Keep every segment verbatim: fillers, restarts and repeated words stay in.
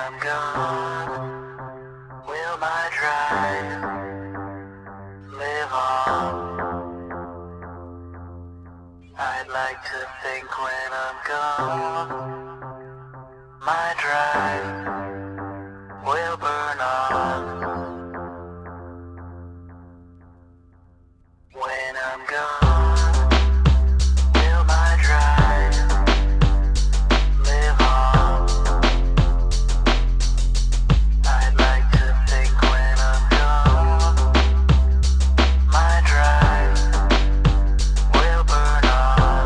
I'm gone, will my drive live on? I'd like to think when I'm gone, my drive will burn on. When I'm gone, will my drive live on? I'd like to think when I'm gone, my drive will burn on.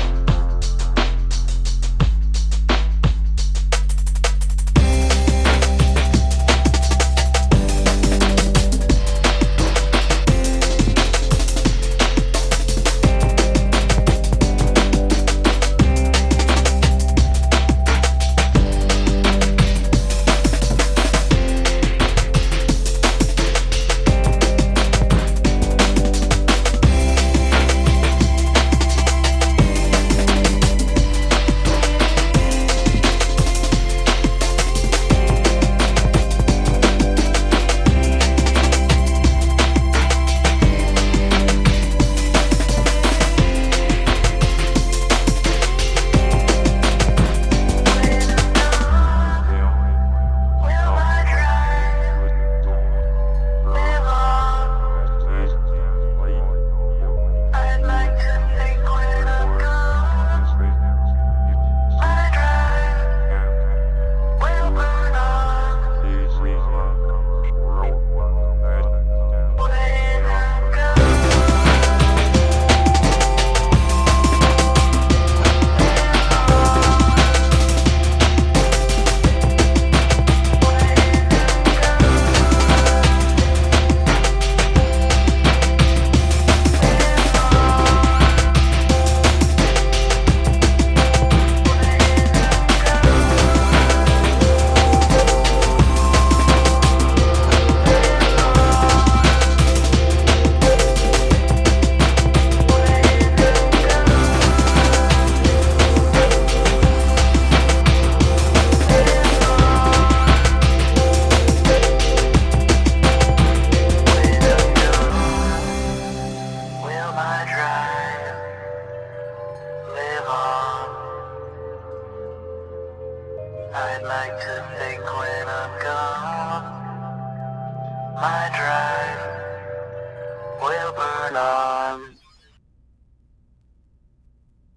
I'd like to think when I'm gone, my drive will burn on.